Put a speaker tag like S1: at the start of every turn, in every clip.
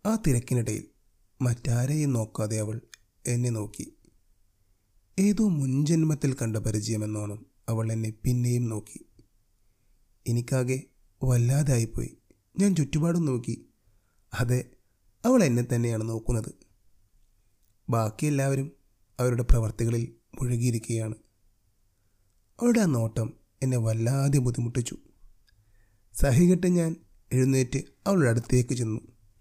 S1: ആ തിരക്കിനിടയിൽ മറ്റാരെയും നോക്കാതെ അവൾ എന്നെ നോക്കി. ഏതോ മുൻജന്മത്തിൽ കണ്ട പരിചയമെന്നോണം അവൾ എന്നെ പിന്നെയും നോക്കി. എനിക്കാകെ വല്ലാതായിപ്പോയി. ഞാൻ ചുറ്റുപാടും നോക്കി. അതെ, അവൾ എന്നെ തന്നെയാണ് നോക്കുന്നത്. ബാക്കി എല്ലാവരും അവരുടെ പ്രവർത്തികളിൽ മുഴുകിയിരിക്കുകയാണ്. അവളുടെ ആ നോട്ടം എന്നെ വല്ലാതെ ബുദ്ധിമുട്ടിച്ചു. സഹികെട്ട് ഞാൻ എഴുന്നേറ്റ് അവളുടെ അടുത്തേക്ക് ചെന്നു.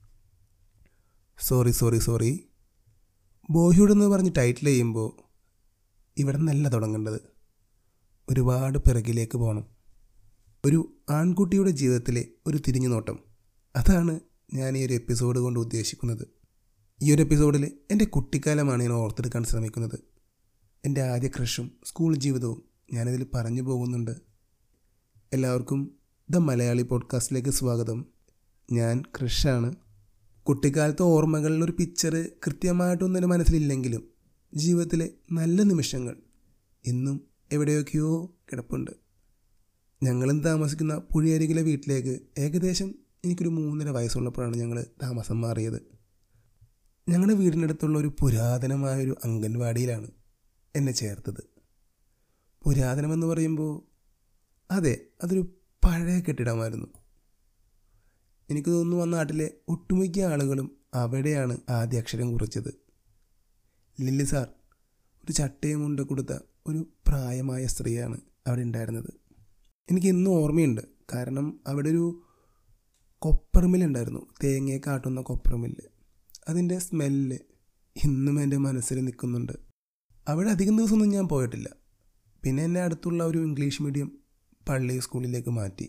S1: സോറി ബോയ്ഹുഡ് എന്ന് പറഞ്ഞ് ടൈറ്റിൽ ചെയ്യുമ്പോൾ ഇവിടെ നിന്നല്ല തുടങ്ങേണ്ടത്. ഒരുപാട് പിറകിലേക്ക് പോകണം. ഒരു ആൺകുട്ടിയുടെ ജീവിതത്തിലെ ഒരു തിരിഞ്ഞു നോട്ടം. അതാണ് ഞാൻ ഈ ഒരു എപ്പിസോഡ് കൊണ്ട് ഉദ്ദേശിക്കുന്നത്. ഈ ഒരു എപ്പിസോഡിൽ എൻ്റെ കുട്ടിക്കാലമാണ് ഞാൻ ഓർത്തെടുക്കാൻ ശ്രമിക്കുന്നത്. എൻ്റെ ആദ്യ ക്രഷും സ്കൂൾ ജീവിതവും ഞാനിതിൽ പറഞ്ഞു പോകുന്നുണ്ട്. എല്ലാവർക്കും ദ മലയാളി പോഡ്കാസ്റ്റിലേക്ക് സ്വാഗതം. ഞാൻ ക്രിഷാണ്. കുട്ടിക്കാലത്തെ ഓർമ്മകളിലൊരു പിക്ചർ കൃത്യമായിട്ടൊന്നും എൻ്റെ മനസ്സിലില്ലെങ്കിലും ജീവിതത്തിലെ നല്ല നിമിഷങ്ങൾ ഇന്നും എവിടെയൊക്കെയോ കിടപ്പുണ്ട്. ഞങ്ങളും താമസിക്കുന്ന പുഴയരികിലെ വീട്ടിലേക്ക് ഏകദേശം എനിക്കൊരു 3.5 വയസ്സുള്ളപ്പോഴാണ് ഞങ്ങൾ താമസം മാറിയത്. ഞങ്ങളുടെ വീടിനടുത്തുള്ള ഒരു പുരാതനമായൊരു അംഗൻവാടിയിലാണ് എന്നെ ചേർത്തത്. പുരാതനമെന്ന് പറയുമ്പോൾ അതെ, അതൊരു പഴയ കെട്ടിടമായിരുന്നു. എനിക്ക് തോന്നുന്നു ആ നാട്ടിലെ ഒട്ടുമിക്ക ആളുകളും അവിടെയാണ് ആദ്യ അക്ഷരം കുറിച്ചത്. ലില്ലി സാർ, ഒരു ചട്ടയും മുണ്ട് കൊടുത്ത ഒരു പ്രായമായ സ്ത്രീയാണ് അവിടെ ഉണ്ടായിരുന്നത്. എനിക്ക് ഇന്നും ഓർമ്മയുണ്ട്. കാരണം അവിടെ ഒരു കൊപ്പർ മില്ലുണ്ടായിരുന്നു, തേങ്ങയൊക്കെ ആട്ടുന്ന കൊപ്പർ മില്ല്. അതിൻ്റെ സ്മെല്ല് ഇന്നും എൻ്റെ മനസ്സിൽ നിൽക്കുന്നുണ്ട്. അവിടെ അധികം ദിവസമൊന്നും ഞാൻ പോയിട്ടില്ല. പിന്നെ എന്നെ അടുത്തുള്ള ഒരു ഇംഗ്ലീഷ് മീഡിയം പള്ളി സ്കൂളിലേക്ക് മാറ്റി.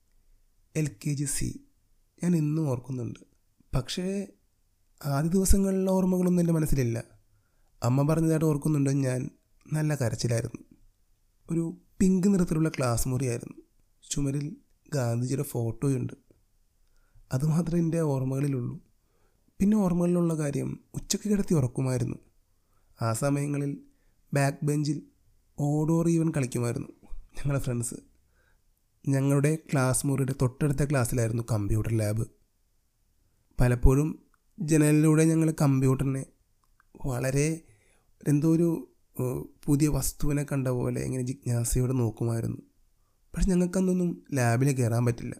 S1: LKG-C ഞാൻ ഇന്നും ഓർക്കുന്നുണ്ട്. പക്ഷേ ആദ്യ ദിവസങ്ങളിലെ ഓർമ്മകളൊന്നും എൻ്റെ മനസ്സിലില്ല. അമ്മ പറഞ്ഞതായിട്ട് ഓർക്കുന്നുണ്ട്. ഞാൻ നല്ല കരച്ചിലായിരുന്നു. ഒരു പിങ്ക് നിറത്തിലുള്ള ക്ലാസ് മുറിയായിരുന്നു. ചുമരിൽ ഗാന്ധിജിയുടെ ഫോട്ടോയുണ്ട്. അതുമാത്രമേ എൻ്റെ ഓർമ്മകളിലുള്ളൂ. പിന്നെ ഓർമ്മകളിലുള്ള കാര്യം, ഉച്ചയ്ക്ക് കിടത്തി ഉറക്കുമായിരുന്നു. ആ സമയങ്ങളിൽ ബാക്ക് ബെഞ്ചിൽ ഓടോർ ഈവൻ കളിക്കുമായിരുന്നു ഞങ്ങളുടെ ഫ്രണ്ട്സ്. ഞങ്ങളുടെ ക്ലാസ് മുറിയുടെ തൊട്ടടുത്ത ക്ലാസ്സിലായിരുന്നു കമ്പ്യൂട്ടർ ലാബ്. പലപ്പോഴും ജനലിലൂടെ ഞങ്ങൾ കമ്പ്യൂട്ടറിനെ വളരെ എന്തോ ഒരു പുതിയ വസ്തുവിനെ കണ്ട പോലെ ഇങ്ങനെ ജിജ്ഞാസയോടെ നോക്കുമായിരുന്നു. പക്ഷെ ഞങ്ങൾക്കന്നൊന്നും ലാബിൽ കയറാൻ പറ്റില്ല.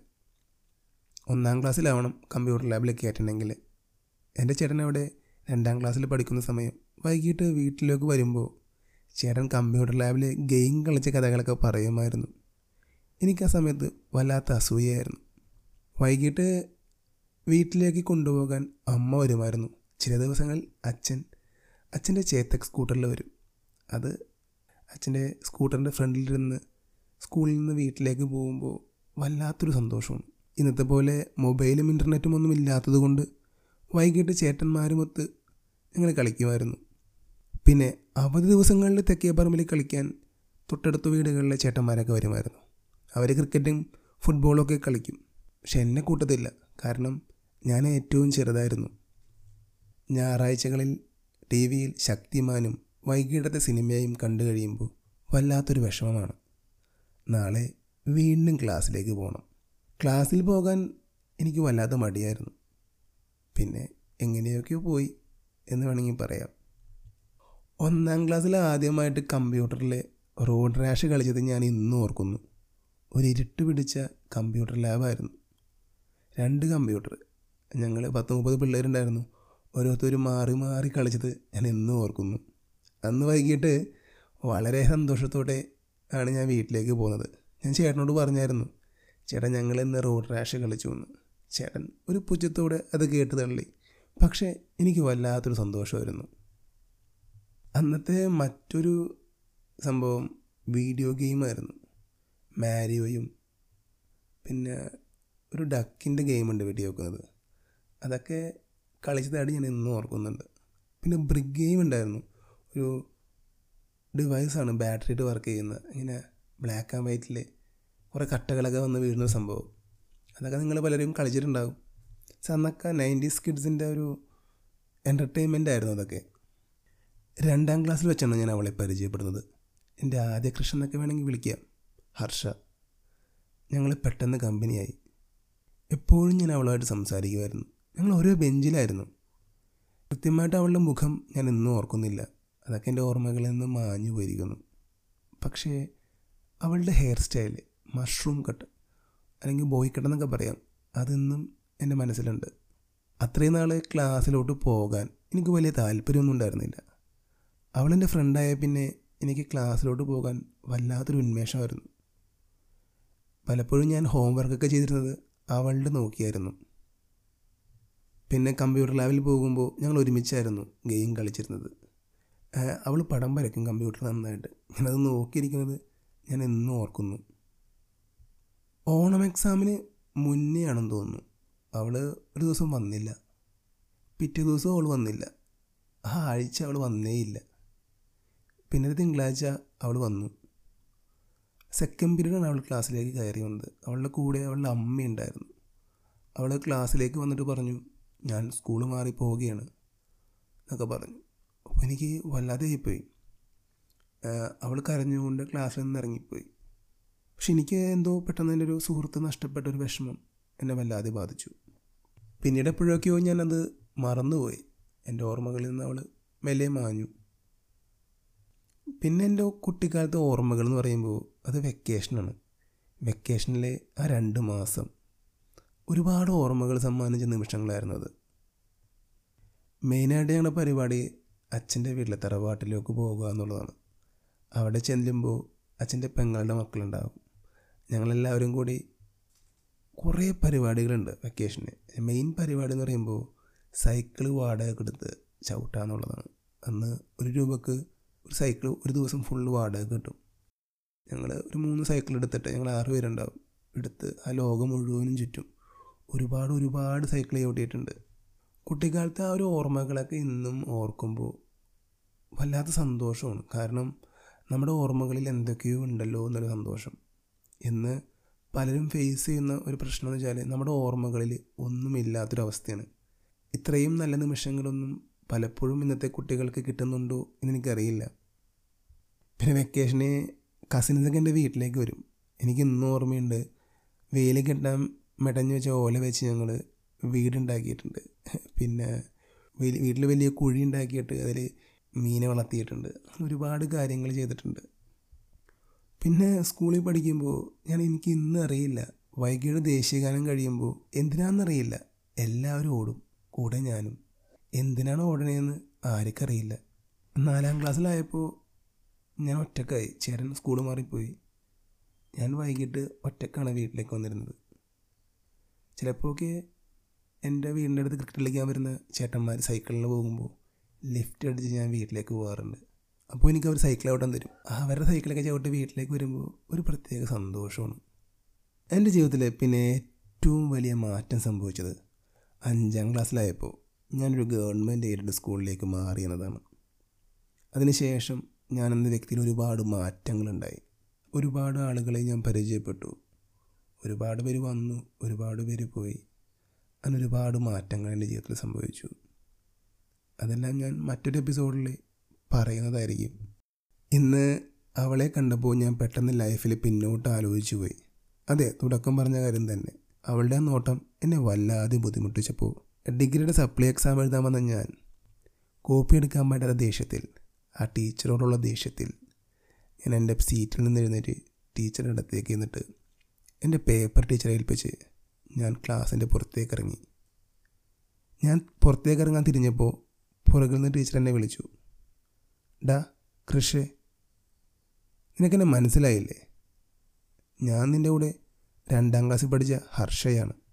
S1: 1-ാം ക്ലാസ്സിലാവണം കമ്പ്യൂട്ടർ ലാബിലേക്ക് കയറ്റണമെങ്കിൽ. എൻ്റെ ചേട്ടൻ അവിടെ 2-ാം ക്ലാസ്സിൽ പഠിക്കുന്ന സമയം വൈകിട്ട് വീട്ടിലേക്ക് വരുമ്പോൾ ചേട്ടൻ കമ്പ്യൂട്ടർ ലാബിൽ ഗെയിം കളിച്ച കഥകളൊക്കെ പറയുമായിരുന്നു. എനിക്ക് ആ സമയത്ത് വല്ലാത്ത അസൂയായിരുന്നു. വൈകിട്ട് വീട്ടിലേക്ക് കൊണ്ടുപോകാൻ അമ്മ വരുമായിരുന്നു. ചില ദിവസങ്ങളിൽ അച്ഛൻ്റെ ചേതക് സ്കൂട്ടറിൽ വരും. അത് അച്ഛൻ്റെ സ്കൂട്ടറിൻ്റെ ഫ്രണ്ടിലിരുന്ന് സ്കൂളിൽ നിന്ന് വീട്ടിലേക്ക് പോകുമ്പോൾ വല്ലാത്തൊരു സന്തോഷമാണ്. ഇന്നത്തെ പോലെ മൊബൈലും ഇൻ്റർനെറ്റും ഒന്നും ഇല്ലാത്തത് കൊണ്ട് വൈകിട്ട് ചേട്ടന്മാരുമൊത്ത് ഞങ്ങൾ കളിക്കുമായിരുന്നു. പിന്നെ അവധി ദിവസങ്ങളിൽ തെക്കേ പറമ്പിൽ കളിക്കാൻ തൊട്ടടുത്ത വീടുകളിലെ ചേട്ടന്മാരൊക്കെ വരുമായിരുന്നു. അവർ ക്രിക്കറ്റും ഫുട്ബോളൊക്കെ കളിക്കും. പക്ഷെ എന്നെ കൂട്ടത്തില്ല. കാരണം ഞാൻ ഏറ്റവും ചെറുതായിരുന്നു. ഞായറാഴ്ചകളിൽ TV-യിൽ ശക്തിമാനും വൈകിട്ടത്തെ സിനിമയും കണ്ടു കഴിയുമ്പോൾ വല്ലാത്തൊരു വിഷമമാണ്. നാളെ വീണ്ടും ക്ലാസ്സിലേക്ക് പോകണം. ക്ലാസ്സിൽ പോകാൻ എനിക്ക് വല്ലാത്ത മടിയായിരുന്നു. പിന്നെ എങ്ങനെയൊക്കെയോ പോയി എന്ന് വേണമെങ്കിൽ പറയാം. 1-ാം ക്ലാസ്സിൽ ആദ്യമായിട്ട് കമ്പ്യൂട്ടറിൽ റോഡ് റാഷ് കളിച്ചത് ഞാൻ ഇന്നും ഓർക്കുന്നു. ഒരു ഇരുട്ട് പിടിച്ച കമ്പ്യൂട്ടർ ലാബായിരുന്നു. 2 കമ്പ്യൂട്ടർ. ഞങ്ങൾ 10-30 പിള്ളേരുണ്ടായിരുന്നു. ഓരോരുത്തരും മാറി മാറി കളിച്ചത് ഞാൻ ഇന്നും ഓർക്കുന്നു. അന്ന് വൈകിട്ട് വളരെ സന്തോഷത്തോടെ ആണ് ഞാൻ വീട്ടിലേക്ക് പോകുന്നത്. ഞാൻ ചേട്ടനോട് പറഞ്ഞായിരുന്നു, ചേട്ടൻ ഞങ്ങളിന്ന് റോഡ് റാഷ് കളിച്ചു എന്ന്. ചേട്ടൻ ഒരു പുച്ഛത്തോടെ അത് കേട്ട് തള്ളി. പക്ഷേ എനിക്ക് വല്ലാത്തൊരു സന്തോഷമായിരുന്നു. അന്നത്തെ മറ്റൊരു സംഭവം വീഡിയോ ഗെയിമായിരുന്നു. മാരിയോയും പിന്നെ ഒരു ഡക്കിൻ്റെ ഗെയിമുണ്ട് വെടി വെക്കുന്നത്. അതൊക്കെ കളിച്ചതായിട്ട് ഞാൻ ഇന്നും ഓർക്കുന്നുണ്ട്. പിന്നെ ബ്രിക്ക് ഗെയിം ഉണ്ടായിരുന്നു. ഒരു ഡിവൈസാണ് ബാറ്ററിയിട്ട് വർക്ക് ചെയ്യുന്നത്. ഇങ്ങനെ ബ്ലാക്ക് ആൻഡ് വൈറ്റിൽ കുറേ കട്ടകളൊക്കെ വന്ന് വീഴുന്ന സംഭവം. അതൊക്കെ നിങ്ങൾ പലരും കളിച്ചിട്ടുണ്ടാകും. പക്ഷെ അന്നൊക്കെ 90s കിഡ്സിൻ്റെ ഒരു എൻ്റർടൈൻമെൻ്റ് ആയിരുന്നു അതൊക്കെ. 2-ാം ക്ലാസ്സിൽ വെച്ചാണ് ഞാൻ അവളെ പരിചയപ്പെടുന്നത്. എൻ്റെ ആദ്യ ക്രഷ് എന്നൊക്കെ വേണമെങ്കിൽ വിളിക്കാം. ഹർഷ. ഞങ്ങൾ പെട്ടെന്ന് കമ്പനിയായി. എപ്പോഴും ഞാൻ അവളുമായിട്ട് സംസാരിക്കുമായിരുന്നു. ഞങ്ങൾ ഓരോ ബെഞ്ചിലായിരുന്നു. കൃത്യമായിട്ട് അവളുടെ മുഖം ഞാൻ ഇന്നും ഓർക്കുന്നില്ല. അതൊക്കെ എൻ്റെ ഓർമ്മകളിൽ നിന്ന് മാഞ്ഞു പോയിരിക്കുന്നു. പക്ഷേ അവളുടെ ഹെയർ സ്റ്റൈല്, മഷ്റൂം കട്ട് അല്ലെങ്കിൽ ബോയ് കട്ട് എന്നൊക്കെ പറയാം, അതിന്നും എൻ്റെ മനസ്സിലുണ്ട്. അത്രയും നാൾ ക്ലാസ്സിലോട്ട് പോകാൻ എനിക്ക് വലിയ താല്പര്യമൊന്നും ഉണ്ടായിരുന്നില്ല. അവളെൻ്റെ ഫ്രണ്ടായ പിന്നെ എനിക്ക് ക്ലാസ്സിലോട്ട് പോകാൻ വല്ലാത്തൊരു ഉന്മേഷമായിരുന്നു. പലപ്പോഴും ഞാൻ ഹോംവർക്കൊക്കെ ചെയ്തിരുന്നത് അവളുടെ നോക്കിയായിരുന്നു. പിന്നെ കമ്പ്യൂട്ടർ ലാബിൽ പോകുമ്പോൾ ഞങ്ങൾ ഒരുമിച്ചായിരുന്നു ഗെയിം കളിച്ചിരുന്നത്. അവൾ പടം വരയ്ക്കും കമ്പ്യൂട്ടർ നന്നായിട്ട്. ഞാനത് നോക്കിയിരിക്കുന്നത് ഞാൻ എന്നും ഓർക്കുന്നു. ഓണം എക്സാമിന് മുന്നേ ആണെന്ന് തോന്നുന്നു അവൾ ഒരു ദിവസം വന്നില്ല. പിറ്റേ ദിവസം അവൾ വന്നില്ല. ആ ആഴ്ച അവൾ വന്നേയില്ല. പിന്നെ തിങ്കളാഴ്ച അവൾ വന്നു. സെക്കൻഡ് പീരീഡാണ് അവൾ ക്ലാസ്സിലേക്ക് കയറി വന്നത്. അവളുടെ കൂടെ അവളുടെ അമ്മയുണ്ടായിരുന്നു. അവൾ ക്ലാസ്സിലേക്ക് വന്നിട്ട് പറഞ്ഞു, ഞാൻ സ്കൂൾ മാറി പോവുകയാണ് എന്നൊക്കെ പറഞ്ഞു. അപ്പോൾ എനിക്ക് വല്ലാതെ ആയിപ്പോയി. അവൾ കരഞ്ഞുകൊണ്ട് ക്ലാസ്സിൽ നിന്ന് ഇറങ്ങിപ്പോയി. പക്ഷെ എനിക്ക് എന്തോ പെട്ടെന്ന് എൻ്റെ ഒരു സുഹൃത്ത് നഷ്ടപ്പെട്ട ഒരു വിഷമം എന്നെ വല്ലാതെ ബാധിച്ചു. പിന്നീട് എപ്പോഴൊക്കെയോ ഞാനത് മറന്നുപോയി. എൻ്റെ ഓർമ്മകളിൽ നിന്ന് അവൾ മെല്ലെ മാഞ്ഞു. പിന്നെ എൻ്റെ കുട്ടിക്കാലത്തെ ഓർമ്മകൾ എന്ന് പറയുമ്പോൾ അത് വെക്കേഷനാണ്. വെക്കേഷനിലെ ആ 2 മാസം ഒരുപാട് ഓർമ്മകൾ സമ്മാനിച്ച നിമിഷങ്ങളായിരുന്നു അത്. മെയിനായിട്ട് ഞങ്ങളുടെ പരിപാടി അച്ഛൻ്റെ വീട്ടിലെ തറവാട്ടിലേക്ക് പോകുക എന്നുള്ളതാണ്. അവിടെ ചെല്ലുമ്പോൾ അച്ഛൻ്റെ പെങ്ങളുടെ മക്കളുണ്ടാകും. ഞങ്ങളെല്ലാവരും കൂടി കുറേ പരിപാടികളുണ്ട് വെക്കേഷന്. മെയിൻ പരിപാടി എന്ന് പറയുമ്പോൾ സൈക്കിൾ വാടക എടുത്ത് ചവിട്ടുക എന്നുള്ളതാണ്. അന്ന് 1 രൂപക്ക് ഒരു സൈക്കിൾ ഒരു ദിവസം ഫുള്ള് വാടക കിട്ടും. ഞങ്ങൾ ഒരു 3 സൈക്കിൾ എടുത്തിട്ട് ഞങ്ങൾ 6 പേരുണ്ടാവും. എടുത്ത് ആ ലോകം മുഴുവനും ചുറ്റും ഒരുപാട് സൈക്കിൾ ചവിട്ടിയിട്ടുണ്ട്. കുട്ടിക്കാലത്തെ ആ ഒരു ഓർമ്മകളൊക്കെ ഇന്നും ഓർക്കുമ്പോൾ വല്ലാത്ത സന്തോഷമാണ്. കാരണം നമ്മുടെ ഓർമ്മകളിൽ എന്തൊക്കെയോ ഉണ്ടല്ലോ എന്നൊരു സന്തോഷം. ഇന്ന് പലരും ഫേസ് ചെയ്യുന്ന ഒരു പ്രശ്നം എന്ന് വെച്ചാൽ നമ്മുടെ ഓർമ്മകളിൽ ഒന്നുമില്ലാത്തൊരവസ്ഥയാണ്. ഇത്രയും നല്ല നിമിഷങ്ങളൊന്നും പലപ്പോഴും ഇന്നത്തെ കുട്ടികൾക്ക് കിട്ടുന്നുണ്ടോ എന്നെനിക്കറിയില്ല. പിന്നെ വെക്കേഷന് കസിൻസൊക്കെ എൻ്റെ വീട്ടിലേക്ക് വരും. എനിക്ക് ഇന്നും ഓർമ്മയുണ്ട്, വെയിൽ കെട്ടാൻ മെടഞ്ഞു വെച്ച ഓല വെച്ച് ഞങ്ങൾ വീടുണ്ടാക്കിയിട്ടുണ്ട്. പിന്നെ വീട്ടിൽ വലിയ കുഴി ഉണ്ടാക്കിയിട്ട് അതിൽ മീനെ വളർത്തിയിട്ടുണ്ട്. ഒരുപാട് കാര്യങ്ങൾ ചെയ്തിട്ടുണ്ട്. പിന്നെ സ്കൂളിൽ പഠിക്കുമ്പോൾ എനിക്ക് ഇന്ന് അറിയില്ല, വൈകിട്ട് ദേശീയഗാനം കഴിയുമ്പോൾ എന്തിനാണെന്നറിയില്ല എല്ലാവരും ഓടും, കൂടെ ഞാനും. എന്തിനാണ് ഓടണേന്ന് ആർക്കറിയില്ല. 4ാം ക്ലാസ്സിലായപ്പോൾ ഞാൻ ഒറ്റക്കായി. ചേട്ടൻ സ്കൂൾ മാറിപ്പോയി. ഞാൻ വൈകിട്ട് ഒറ്റക്കാണ് വീട്ടിലേക്ക് വന്നിരുന്നത്. ചിലപ്പോഴൊക്കെ എൻ്റെ വീടിൻ്റെ അടുത്ത് ക്രിക്കറ്റ് കളിക്കാൻ വരുന്ന ചേട്ടന്മാർ സൈക്കിളിൽ പോകുമ്പോൾ ലിഫ്റ്റ് അടിച്ച് ഞാൻ വീട്ടിലേക്ക് പോകാറുണ്ട്. അപ്പോൾ എനിക്ക് അവർ സൈക്കിൾ ചവിട്ടാൻ തരും. അവരുടെ സൈക്കിളൊക്കെ ചവിട്ടി വീട്ടിലേക്ക് വരുമ്പോൾ ഒരു പ്രത്യേക സന്തോഷമാണ്. എൻ്റെ ജീവിതത്തിൽ പിന്നെ ഏറ്റവും വലിയ മാറ്റം സംഭവിച്ചത് 5ാം ക്ലാസ്സിലായപ്പോൾ ഞാനൊരു ഗവൺമെൻറ് എയ്ഡഡ് സ്കൂളിലേക്ക് മാറി എന്നതാണ്. അതിനുശേഷം ഞാനെന്ന വ്യക്തിയിൽ ഒരുപാട് മാറ്റങ്ങളുണ്ടായി. ഒരുപാട് ആളുകളെ ഞാൻ പരിചയപ്പെട്ടു. ഒരുപാട് പേര് വന്നു, ഒരുപാട് പേര് പോയി. അങ്ങനെ ഒരുപാട് മാറ്റങ്ങൾ എൻ്റെ ജീവിതത്തിൽ സംഭവിച്ചു. അതെല്ലാം ഞാൻ മറ്റൊരു എപ്പിസോഡിൽ പറയുന്നതായിരിക്കും. ഇന്ന് അവളെ കണ്ടപ്പോൾ ഞാൻ പെട്ടെന്ന് ലൈഫിൽ പിന്നോട്ട് ആലോചിച്ചു പോയി. അതെ, തുടക്കം പറഞ്ഞ കാര്യം തന്നെ. അവളുടെ ആ നോട്ടം എന്നെ വല്ലാതെ ബുദ്ധിമുട്ടിച്ചപ്പോൾ ഡിഗ്രിയുടെ സപ്ലൈ എക്സാം എഴുതാൻ വന്ന ഞാൻ കോപ്പി എടുക്കാൻ പറ്റാത്ത ദേഷ്യത്തിൽ, ആ ടീച്ചറോടുള്ള ദേഷ്യത്തിൽ ഞാൻ എൻ്റെ സീറ്റിൽ നിന്ന് എഴുന്നേറ്റ് ടീച്ചറുടെ അടുത്തേക്ക് എന്നിട്ട് എൻ്റെ പേപ്പർ ടീച്ചറെ ഏൽപ്പിച്ച് ഞാൻ ക്ലാസ്സിൻ്റെ പുറത്തേക്ക് ഇറങ്ങി. ഞാൻ പുറത്തേക്ക് ഇറങ്ങാൻ തിരിഞ്ഞപ്പോൾ പുറകിൽ നിന്ന് ടീച്ചർ എന്നെ വിളിച്ചു. ഡാ കൃഷേ, നിനക്കെന്നെ മനസ്സിലായില്ലേ? ഞാൻ നിൻ്റെ കൂടെ 2ാം ക്ലാസ്സിൽ പഠിച്ച ഹർഷയാണ്.